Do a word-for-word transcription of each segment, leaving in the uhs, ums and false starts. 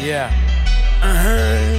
Yeah. Uh-huh.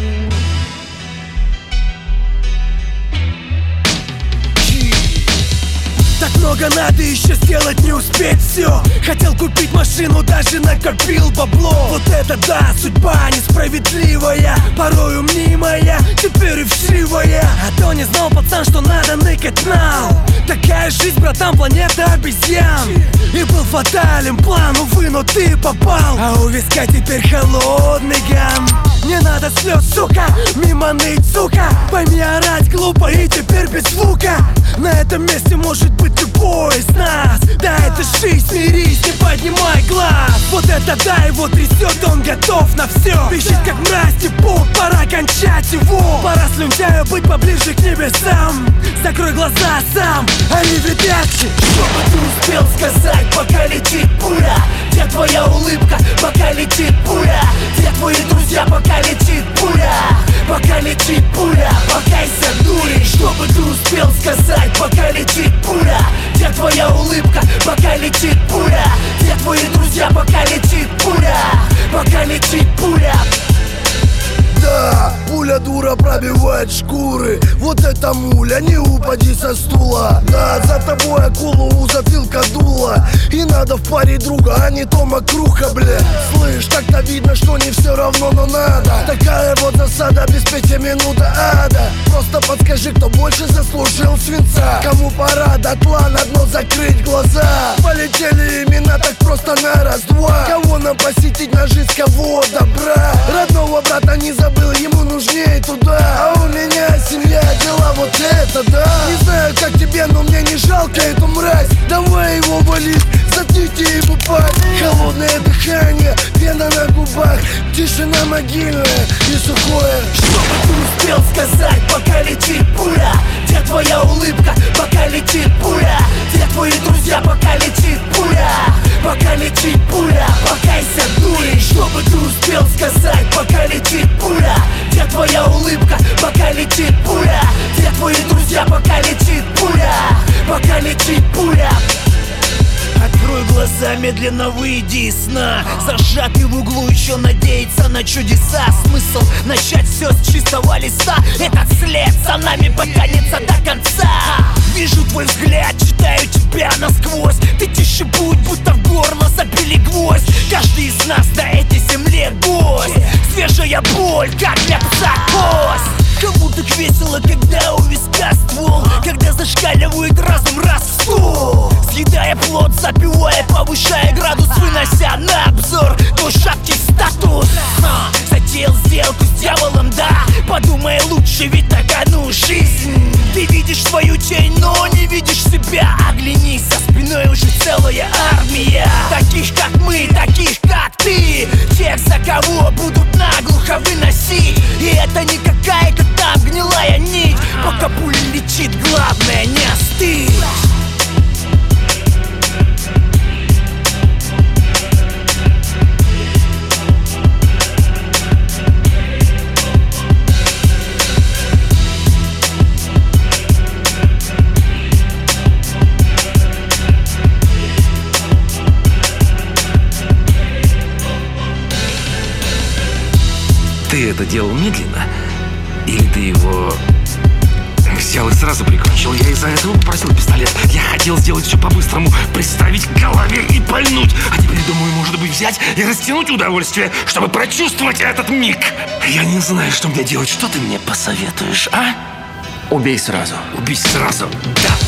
Так много надо еще сделать, не успеть все. Хотел купить машину, даже накопил бабло. Вот это да, судьба несправедливая, порою мнимая, теперь и вшивая. А то не знал пацан, что надо ныкать нау. Такая жизнь, братан, планета обезьян. И был фатален план, увы, но ты попал. А у виска теперь холодный гам. Не надо слез, сука, мимо ныть, сука. Пойми, орать глупо и теперь без звука. На этом месте может быть любой из нас. Да, это жизнь, смирись, не поднимай глаз. Вот это да, его трясет, он готов на все. Пищит как мразь, типа, пора кончать его. Пора слюнтяю быть поближе к небесам. Закрой глаза сам, они редакции. Что бы ты успел сказать, пока летит пуля? Где твоя улыбка, пока летит пуля? Где твои друзья, пока летит пуля? Пока летит пуля, покайся, дури. Что бы ты успел сказать, пока летит пуля? Где твоя улыбка, пока летит пуля? Где твои друзья, пока летит пуля? Пока летит пуля. Да, пуля дура пробивает шкуры. Вот это муля, не упади со стула. Да, за тобой акулу у затылка дула. И надо в паре друга, а не Тома Круха, бля. Слышь, так-то видно, что не все равно, но надо. Такая вот засада, без пяти минута ада. Просто подскажи, кто больше заслужил свинца. Кому пора дотла на дно закрыть глаза. Полетели имена так просто на раз-два. Кого нам посетить, нажить, кого добра. Родного брата не забыл, ему нужнее туда. А у меня семья, дела, вот это да. Не знаю, как тебе, но мне не жалко эту мразь. Давай его валить, заткните ему пасть. Холодное дыхание, пена на губах, тишина могильная и сухое. Что бы ты успел сказать, пока летит пуля? Где твоя улыбка, пока летит пуля? Где твои друзья, пока летит пуля? Пока летит пуля, покайся, дури. Что бы ты успел сказать, пока летит пуля? Где твоя улыбка, пока летит пуля? Где твои друзья, пока летит пуля? Пока летит пуля. Открой глаза, медленно выйди из сна. Зажатый в углу еще надеется на чудеса. Смысл начать все с чистого листа. Этот след за нами потянется до конца. Вижу твой взгляд, читаю тебя насквозь. Ты тише будь, будто в горло забили гвоздь. Каждый из нас на этой земле гость. Свежая боль, как кость. Кому так весело, когда у виска ствол? Когда зашкаливает разум раз в сто. Съедая плод, запивая, повышая градус, вынося на обзор твой шаткий статус. а, Затеял сделку с дьяволом, да. Подумай лучше, ведь на кону жизнь. Ты видишь свою тень, но не видишь себя. Оглянись, за спиной уже целая армия. Таких как мы, таких как ты. Тех, за кого будут наглухо выносить. И это не какая-то там гнилая нить. Пока пуля летит, главное не остыть. Ты это делал медленно? Или ты его взял и сразу прикончил? Я из-за этого попросил пистолет. Я хотел сделать все по-быстрому, приставить к голове и пальнуть. А теперь думаю, может быть, взять и растянуть удовольствие, чтобы прочувствовать этот миг. Я не знаю, что мне делать. Что ты мне посоветуешь, а? Убей сразу. Убей сразу, да.